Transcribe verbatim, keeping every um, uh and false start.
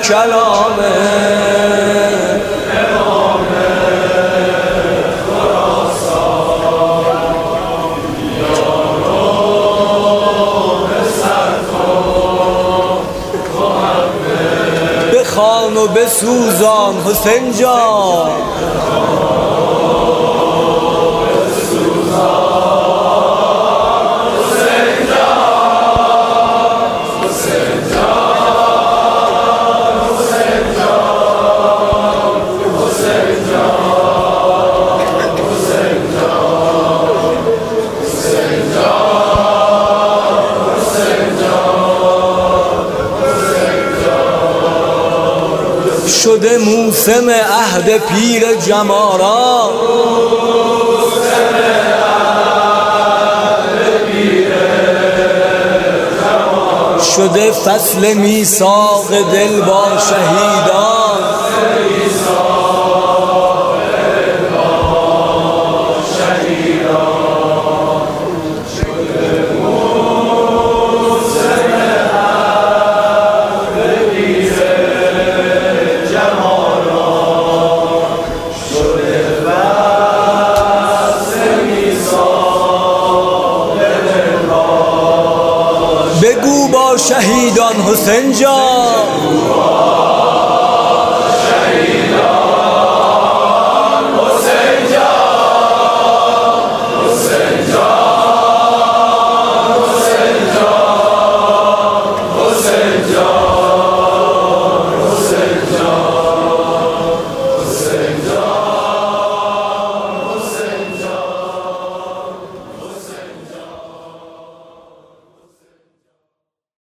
کلامه بخوان و بسوزان حسین جان شده موسم عهد پیر جمارا شده فصل میثاق دل با شهیدان بگو با شهیدان حسین جان